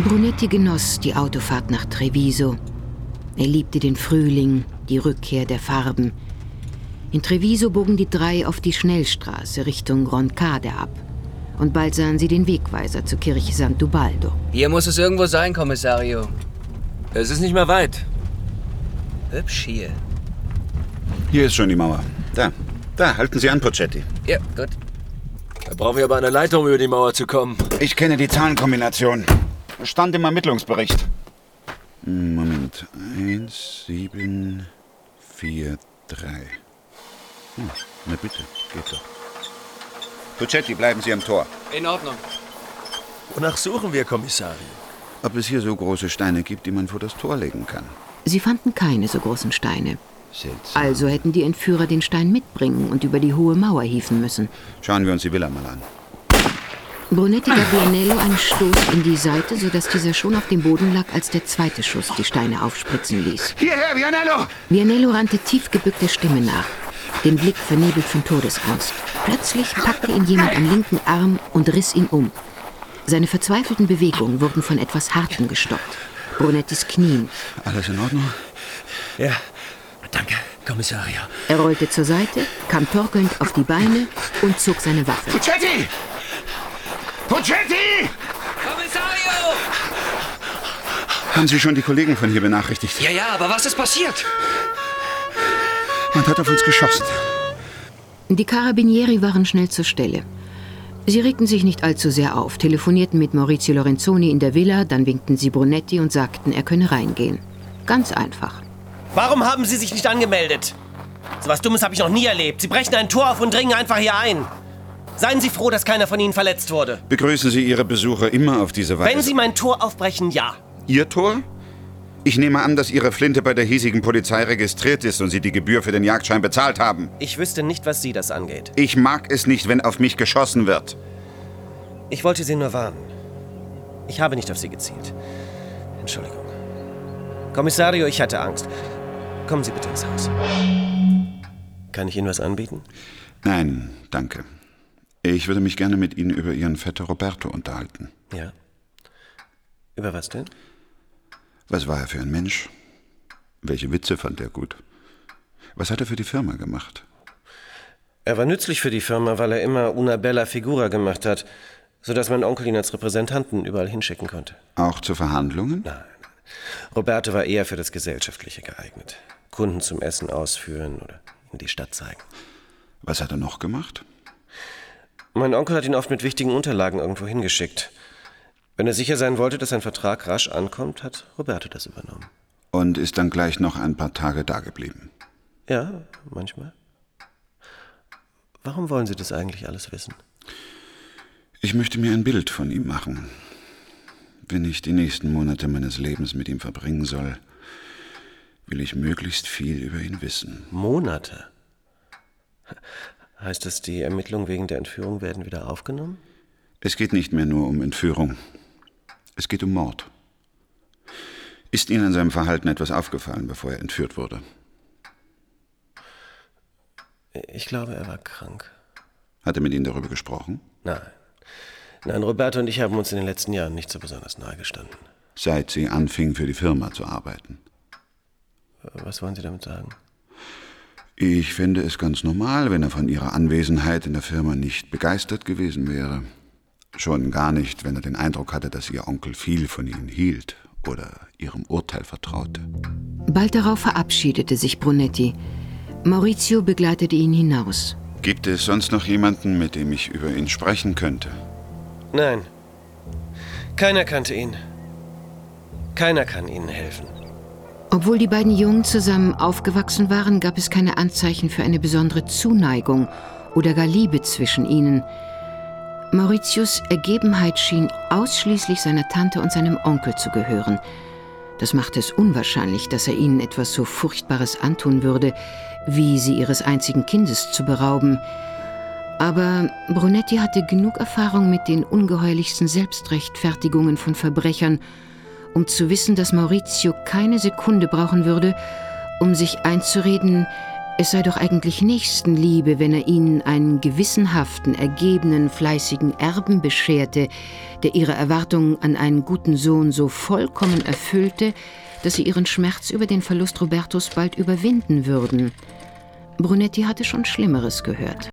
Brunetti genoss die Autofahrt nach Treviso. Er liebte den Frühling, die Rückkehr der Farben. In Treviso bogen die drei auf die Schnellstraße Richtung Roncade ab. Und bald sahen sie den Wegweiser zur Kirche Sant'Ubaldo. Hier muss es irgendwo sein, Kommissario. Es ist nicht mehr weit. Hübsch hier. Hier ist schon die Mauer. Da, halten Sie an, Puccetti. Ja, gut. Da brauchen wir aber eine Leiter, um über die Mauer zu kommen. Ich kenne die Zahlenkombination. Stand im Ermittlungsbericht. Moment. 1, 7, 4, 3. Na bitte, geht doch. Puccetti, bleiben Sie am Tor. In Ordnung. Wonach suchen wir, Kommissario? Ob es hier so große Steine gibt, die man vor das Tor legen kann. Sie fanden keine so großen Steine. Seltsam. Also hätten die Entführer den Stein mitbringen und über die hohe Mauer hieven müssen. Schauen wir uns die Villa mal an. Brunetti gab Vianello einen Stoß in die Seite, sodass dieser schon auf dem Boden lag, als der zweite Schuss die Steine aufspritzen ließ. Hierher, Vianello! Vianello rannte tief gebückt der Stimme nach, den Blick vernebelt von Todesangst. Plötzlich packte ihn jemand am linken Arm und riss ihn um. Seine verzweifelten Bewegungen wurden von etwas Hartem gestoppt. Brunettis Knien. Alles in Ordnung? Ja, danke, Kommissario. Er rollte zur Seite, kam torkelnd auf die Beine und zog seine Waffe. Puccetti! Puccetti! Kommissario! Haben Sie schon die Kollegen von hier benachrichtigt? Ja, aber was ist passiert? Man hat auf uns geschossen. Die Carabinieri waren schnell zur Stelle. Sie regten sich nicht allzu sehr auf, telefonierten mit Maurizio Lorenzoni in der Villa, dann winkten sie Brunetti und sagten, er könne reingehen. Ganz einfach. Warum haben Sie sich nicht angemeldet? So was Dummes habe ich noch nie erlebt. Sie brechen ein Tor auf und dringen einfach hier ein. Seien Sie froh, dass keiner von Ihnen verletzt wurde. Begrüßen Sie Ihre Besucher immer auf diese Weise? Wenn Sie mein Tor aufbrechen, ja. Ihr Tor? Ich nehme an, dass Ihre Flinte bei der hiesigen Polizei registriert ist und Sie die Gebühr für den Jagdschein bezahlt haben. Ich wüsste nicht, was Sie das angeht. Ich mag es nicht, wenn auf mich geschossen wird. Ich wollte Sie nur warnen. Ich habe nicht auf Sie gezielt. Entschuldigung. Kommissario, ich hatte Angst. Kommen Sie bitte ins Haus. Kann ich Ihnen was anbieten? Nein, danke. Ich würde mich gerne mit Ihnen über Ihren Vetter Roberto unterhalten. Ja. Über was denn? Was war er für ein Mensch? Welche Witze fand er gut? Was hat er für die Firma gemacht? Er war nützlich für die Firma, weil er immer una bella figura gemacht hat, sodass mein Onkel ihn als Repräsentanten überall hinschicken konnte. Auch zu Verhandlungen? Nein. Roberto war eher für das Gesellschaftliche geeignet. Kunden zum Essen ausführen oder in die Stadt zeigen. Was hat er noch gemacht? Mein Onkel hat ihn oft mit wichtigen Unterlagen irgendwo hingeschickt. Wenn er sicher sein wollte, dass sein Vertrag rasch ankommt, hat Roberto das übernommen. Und ist dann gleich noch ein paar Tage dageblieben? Ja, manchmal. Warum wollen Sie das eigentlich alles wissen? Ich möchte mir ein Bild von ihm machen. Wenn ich die nächsten Monate meines Lebens mit ihm verbringen soll, will ich möglichst viel über ihn wissen. Monate? Heißt das, die Ermittlungen wegen der Entführung werden wieder aufgenommen? Es geht nicht mehr nur um Entführung. Es geht um Mord. Ist Ihnen an seinem Verhalten etwas aufgefallen, bevor er entführt wurde? Ich glaube, er war krank. Hat er mit Ihnen darüber gesprochen? Nein, Roberto und ich haben uns in den letzten Jahren nicht so besonders nahe gestanden. Seit Sie anfingen, für die Firma zu arbeiten. Was wollen Sie damit sagen? Ich finde es ganz normal, wenn er von Ihrer Anwesenheit in der Firma nicht begeistert gewesen wäre. Schon gar nicht, wenn er den Eindruck hatte, dass Ihr Onkel viel von Ihnen hielt oder Ihrem Urteil vertraute. Bald darauf verabschiedete sich Brunetti. Maurizio begleitete ihn hinaus. Gibt es sonst noch jemanden, mit dem ich über ihn sprechen könnte? Nein. Keiner kannte ihn. Keiner kann Ihnen helfen. Obwohl die beiden Jungen zusammen aufgewachsen waren, gab es keine Anzeichen für eine besondere Zuneigung oder gar Liebe zwischen ihnen. Mauritius Ergebenheit schien ausschließlich seiner Tante und seinem Onkel zu gehören. Das machte es unwahrscheinlich, dass er ihnen etwas so Furchtbares antun würde, wie sie ihres einzigen Kindes zu berauben. Aber Brunetti hatte genug Erfahrung mit den ungeheuerlichsten Selbstrechtfertigungen von Verbrechern, um zu wissen, dass Maurizio keine Sekunde brauchen würde, um sich einzureden, Es sei doch eigentlich Nächstenliebe, wenn er ihnen einen gewissenhaften, ergebenen, fleißigen Erben bescherte, der ihre Erwartungen an einen guten Sohn so vollkommen erfüllte, dass sie ihren Schmerz über den Verlust Robertos bald überwinden würden. Brunetti hatte schon Schlimmeres gehört.